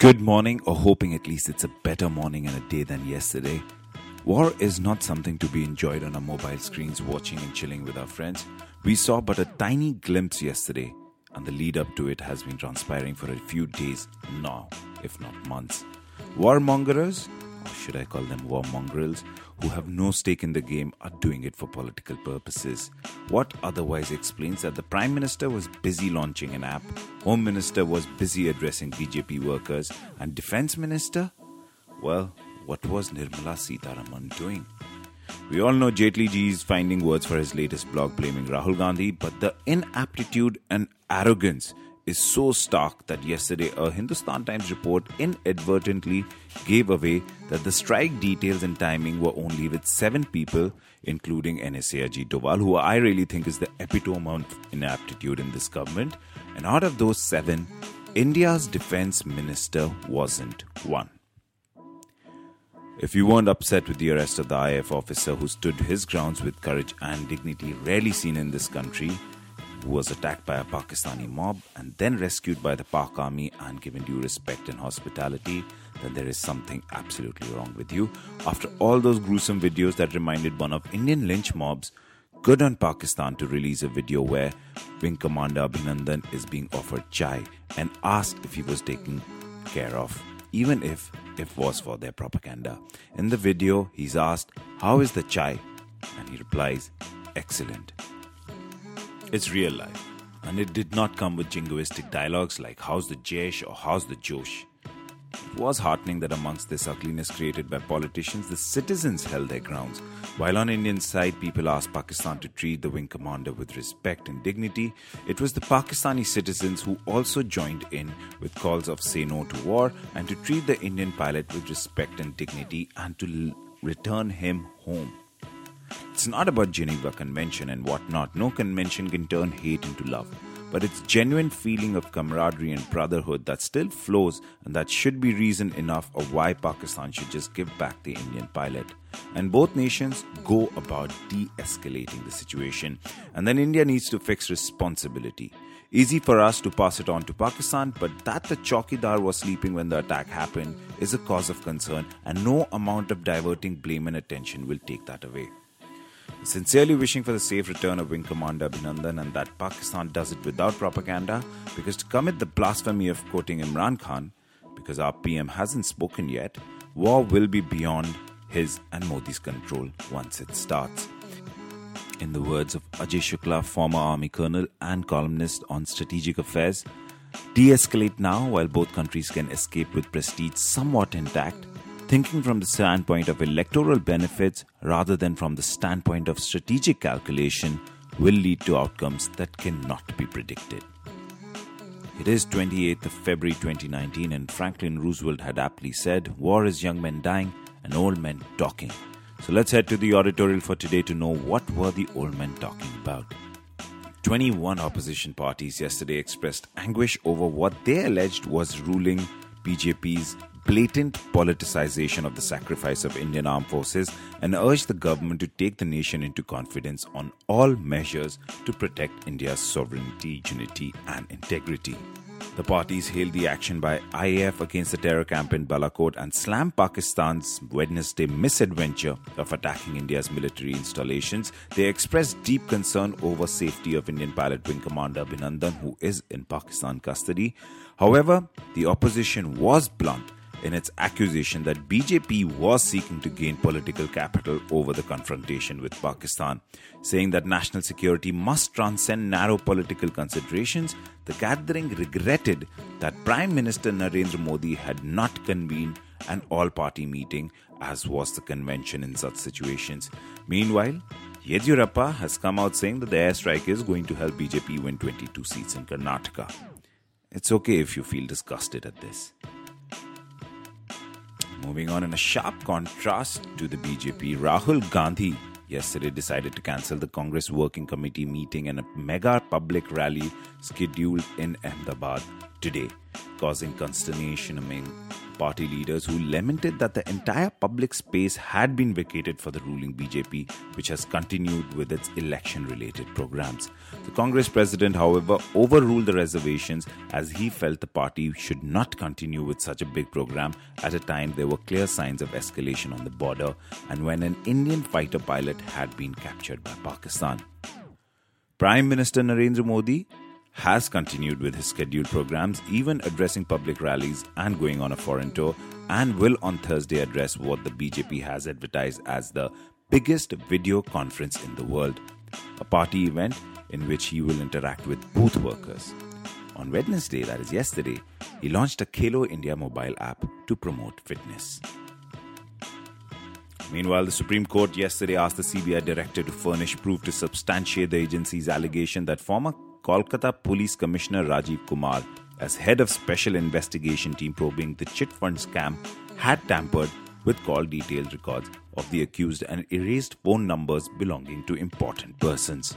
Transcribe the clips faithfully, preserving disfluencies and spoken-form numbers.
Good morning, or hoping at least it's a better morning and a day than yesterday. War is not something to be enjoyed on our mobile screens watching and chilling with our friends. We saw but a tiny glimpse yesterday, and the lead up to it has been transpiring for a few days now, if not months. Warmongers, or should I call them warmongrels, who have no stake in the game are doing it for political purposes. What otherwise explains that the Prime Minister was busy launching an app, Home Minister was busy addressing B J P workers, and Defence Minister? Well, what was Nirmala Sitharaman doing? We all know Jaitley ji is finding words for his latest blog blaming Rahul Gandhi, but the inaptitude and arrogance is so stark that yesterday a Hindustan Times report inadvertently gave away that the strike details and timing were only with seven people, including N S A Ajit Doval, who I really think is the epitome of inaptitude in this government. And out of those seven, India's defense minister wasn't one. If you weren't upset with the arrest of the I A F officer who stood his grounds with courage and dignity rarely seen in this country, who was attacked by a Pakistani mob and then rescued by the Pak army and given due respect and hospitality, then there is something absolutely wrong with you. After all those gruesome videos that reminded one of Indian lynch mobs, good on Pakistan to release a video where Wing Commander Abhinandan is being offered chai and asked if he was taken care of, even if it was for their propaganda. In the video, he's asked, "How is the chai?" And he replies, "Excellent." It's real life, and it did not come with jingoistic dialogues like "How's the Jesh?" or "How's the Josh?" It was heartening that amongst this ugliness created by politicians, the citizens held their grounds. While on Indian side, people asked Pakistan to treat the wing commander with respect and dignity, it was the Pakistani citizens who also joined in with calls of say no to war and to treat the Indian pilot with respect and dignity and to l- return him home. It's not about Geneva Convention and whatnot. No convention can turn hate into love. But it's genuine feeling of camaraderie and brotherhood that still flows, and that should be reason enough of why Pakistan should just give back the Indian pilot. And both nations go about de-escalating the situation. And then India needs to fix responsibility. Easy for us to pass it on to Pakistan, but that the Chaukidar was sleeping when the attack happened is a cause of concern, and no amount of diverting blame and attention will take that away. Sincerely wishing for the safe return of Wing Commander Abhinandan and that Pakistan does it without propaganda, because to commit the blasphemy of quoting Imran Khan, because our P M hasn't spoken yet, war will be beyond his and Modi's control once it starts. In the words of Ajay Shukla, former army colonel and columnist on strategic affairs, de-escalate now while both countries can escape with prestige somewhat intact, thinking from the standpoint of electoral benefits rather than from the standpoint of strategic calculation will lead to outcomes that cannot be predicted. It is twenty-eighth of February twenty nineteen, and Franklin Roosevelt had aptly said, "War is young men dying and old men talking." So let's head to the auditorial for today to know what were the old men talking about. twenty-one opposition parties yesterday expressed anguish over what they alleged was ruling B J P's blatant politicization of the sacrifice of Indian armed forces and urged the government to take the nation into confidence on all measures to protect India's sovereignty, unity and integrity. The parties hailed the action by I A F against the terror camp in Balakot and slammed Pakistan's Wednesday misadventure of attacking India's military installations. They expressed deep concern over safety of Indian pilot Wing Commander Abhinandan, who is in Pakistan custody. However, the opposition was blunt in its accusation that B J P was seeking to gain political capital over the confrontation with Pakistan. Saying that national security must transcend narrow political considerations, the gathering regretted that Prime Minister Narendra Modi had not convened an all-party meeting, as was the convention in such situations. Meanwhile, Yediyurappa has come out saying that the airstrike is going to help B J P win twenty-two seats in Karnataka. It's okay if you feel disgusted at this. Moving on, in a sharp contrast to the B J P, Rahul Gandhi yesterday decided to cancel the Congress Working Committee meeting and a mega public rally scheduled in Ahmedabad today, causing consternation among party leaders who lamented that the entire public space had been vacated for the ruling B J P, which has continued with its election-related programs. The Congress president, however, overruled the reservations as he felt the party should not continue with such a big program at a time there were clear signs of escalation on the border and when an Indian fighter pilot had been captured by Pakistan. Prime Minister Narendra Modi has continued with his scheduled programs, even addressing public rallies and going on a foreign tour, and will on Thursday address what the B J P has advertised as the biggest video conference in the world, a party event in which he will interact with booth workers. On Wednesday, that is yesterday, he launched a Khelo India mobile app to promote fitness. Meanwhile, the Supreme Court yesterday asked the C B I director to furnish proof to substantiate the agency's allegation that former Kolkata Police Commissioner Rajiv Kumar, as head of Special Investigation Team probing the chit fund scam, had tampered with call detailed records of the accused and erased phone numbers belonging to important persons.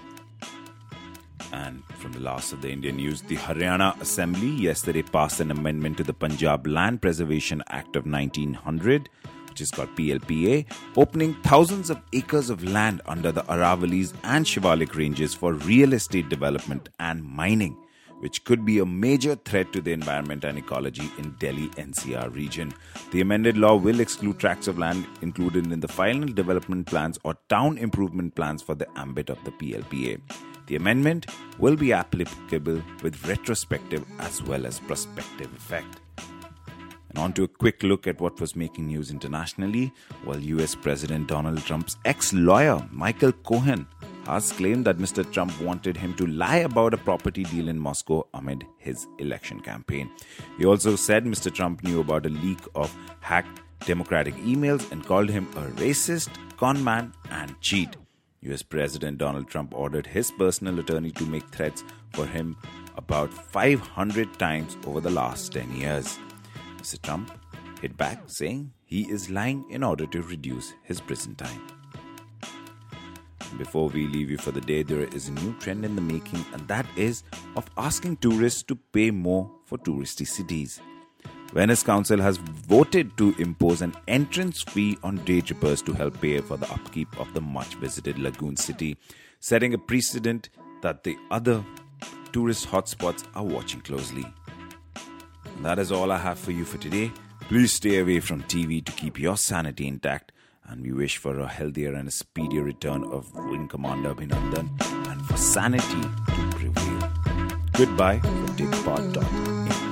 And from the last of the Indian news, the Haryana Assembly yesterday passed an amendment to the Punjab Land Preservation Act of nineteen hundred, which is called P L P A, opening thousands of acres of land under the Aravalis and Shivalik ranges for real estate development and mining, which could be a major threat to the environment and ecology in Delhi N C R region. The amended law will exclude tracts of land included in the final development plans or town improvement plans for the ambit of the P L P A. The amendment will be applicable with retrospective as well as prospective effect. And on to a quick look at what was making news internationally. While U S President Donald Trump's ex-lawyer Michael Cohen has claimed that Mister Trump wanted him to lie about a property deal in Moscow amid his election campaign. He also said Mister Trump knew about a leak of hacked Democratic emails and called him a racist, conman, and cheat. U S President Donald Trump ordered his personal attorney to make threats for him about five hundred times over the last ten years. Mister Trump hit back, saying he is lying in order to reduce his prison time. Before we leave you for the day, there is a new trend in the making, and that is of asking tourists to pay more for touristy cities. Venice Council has voted to impose an entrance fee on day trippers to help pay for the upkeep of the much-visited lagoon city, setting a precedent that the other tourist hotspots are watching closely. And that is all I have for you for today. Please stay away from T V to keep your sanity intact, and we wish for a healthier and a speedier return of Wing Commander Abhinandan and for sanity to prevail. Goodbye from Digpod dot in.